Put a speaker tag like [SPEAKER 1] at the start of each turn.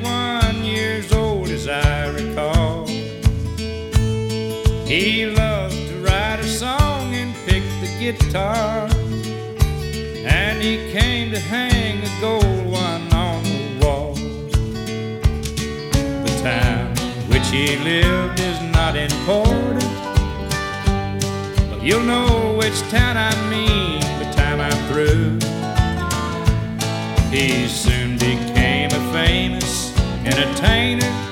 [SPEAKER 1] 21 years old as I recall. He loved to write a song and pick the guitar, and he came to hang a gold one on the wall. The town which he lived is not important, but you'll know which town I mean by the time I'm through. He soon became a famous entertainer,